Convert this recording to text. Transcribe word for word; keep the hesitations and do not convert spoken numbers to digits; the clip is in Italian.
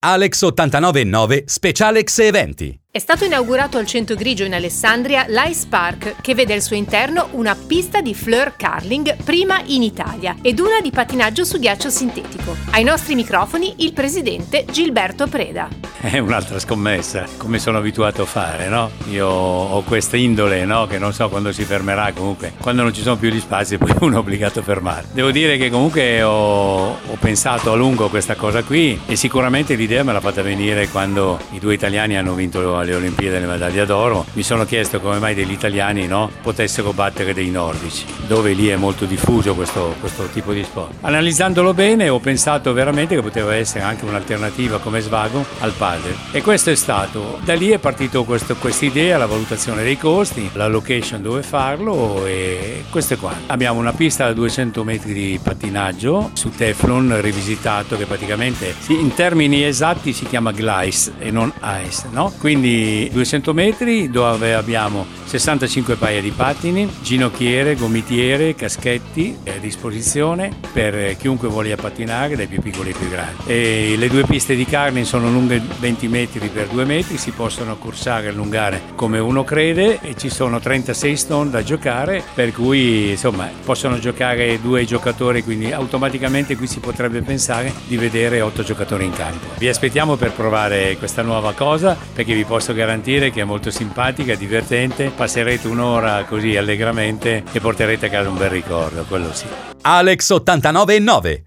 Alex ottantanove e nove Specialex Eventi. È stato inaugurato al Centro Grigio in Alessandria l'Ice Park, che vede al suo interno una pista di fleur curling, prima in Italia, ed una di pattinaggio su ghiaccio sintetico. Ai nostri microfoni il presidente Gilberto Preda. È un'altra scommessa, come sono abituato a fare, no? Io ho questa indole, no? Che non so quando si fermerà, comunque quando non ci sono più gli spazi poi uno è obbligato a fermare. Devo dire che comunque ho, ho pensato a lungo a questa cosa qui e sicuramente l'idea me l'ha fatta venire quando i due italiani hanno vinto alle Olimpiadi le medaglie d'oro. Mi sono chiesto come mai degli italiani, no, potessero battere dei nordici, dove lì è molto diffuso questo, questo tipo di sport. Analizzandolo bene ho pensato veramente che poteva essere anche un'alternativa come svago al padel, e questo è stato. Da lì è partito questa idea, la valutazione dei costi, la location dove farlo, e questo è qua. Abbiamo una pista da duecento metri di pattinaggio su Teflon rivisitato, che praticamente in termini esatti si chiama glice e non ice, no? Quindi duecento metri dove abbiamo sessantacinque paia di pattini, ginocchiere, gomitiere, caschetti a disposizione per chiunque voglia pattinare, dai più piccoli ai più grandi. E le due piste di karting sono lunghe venti metri per due metri, si possono corsare e allungare come uno crede, e ci sono trentasei stone da giocare, per cui insomma possono giocare due giocatori, quindi automaticamente qui si potrebbe pensare di vedere otto giocatori in campo. Vi aspettiamo per provare questa nuova cosa, perché vi posso garantire che è molto simpatica, divertente, passerete un'ora così allegramente e porterete a casa un bel ricordo, quello sì. Alex ottantanove e nove